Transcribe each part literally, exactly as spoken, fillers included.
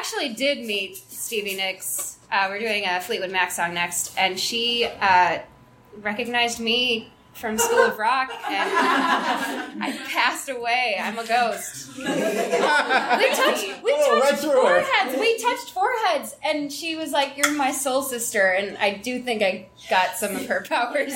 actually did meet Stevie Nicks. Uh, we're doing a Fleetwood Mac song next, and she uh, recognized me from School of Rock, and I passed away. I'm a ghost. We touched, we Oh, touched right foreheads. We touched foreheads, and she was like, "You're my soul sister," and I do think I got some of her powers.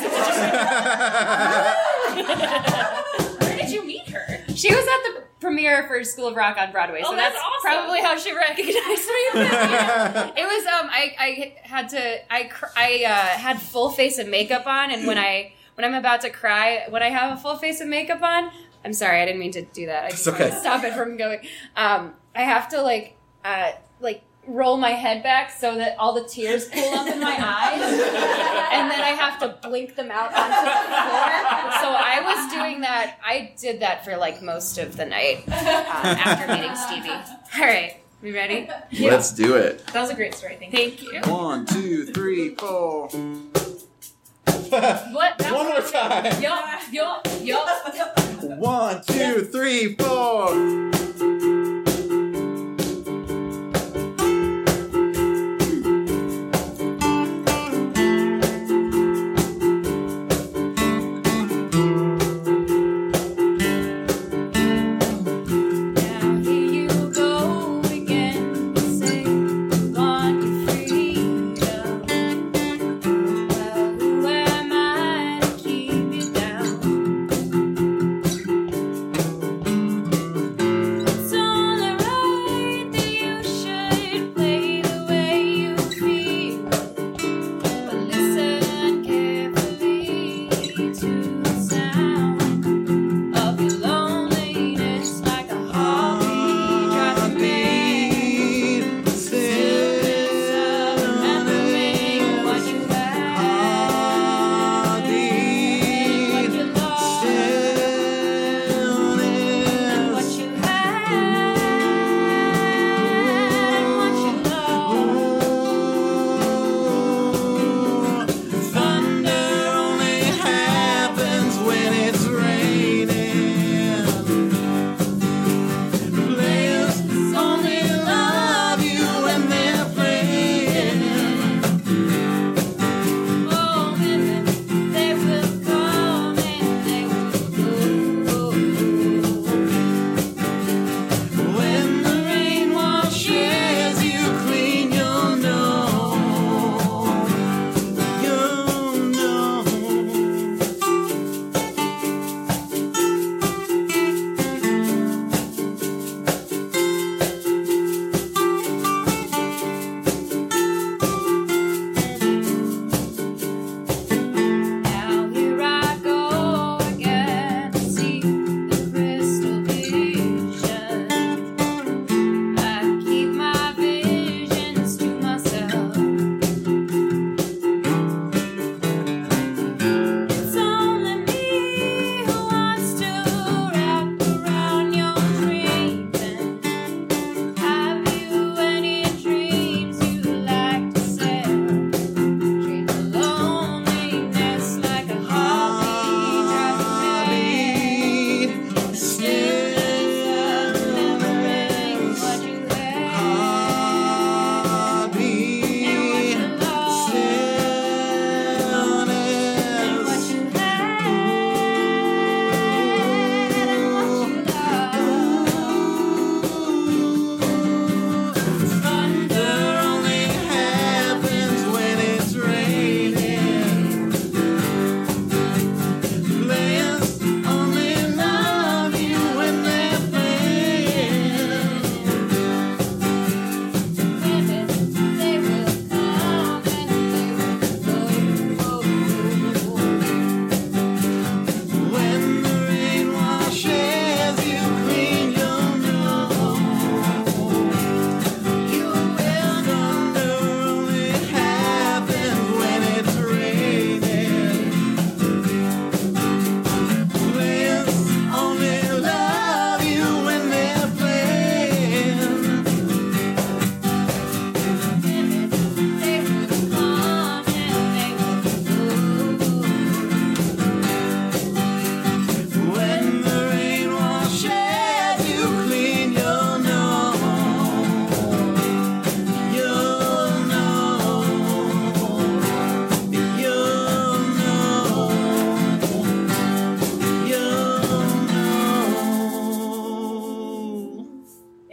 Where did you meet her? She was at the premiere for School of Rock on Broadway, Oh, so that's that's, awesome. probably how she recognized me. It was um, I, I had to I cr- I uh, had full face of makeup on, and when I when I'm about to cry, when I have a full face of makeup on, I'm sorry, I didn't mean to do that. I just It's okay. wanted to stop it from going. Um, I have to like uh, like roll my head back so that all the tears pool up in my eyes, and then I have to blink them out onto the floor. So I was doing that. I did that for like most of the night um, after meeting Stevie. All right, we ready? Let's do it. That was a great story. Thank you. Thank you. One, two, three, four. What? That One more was- time. Yup, yup, yup. One, two, three, four. Now here you go again. You say you want your freedom. Well, who am I to keep you down?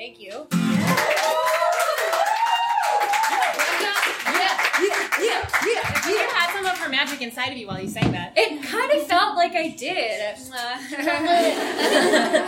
Thank you. Yeah, yeah, you had some of her magic inside of you while you sang that. It kind of felt like I did.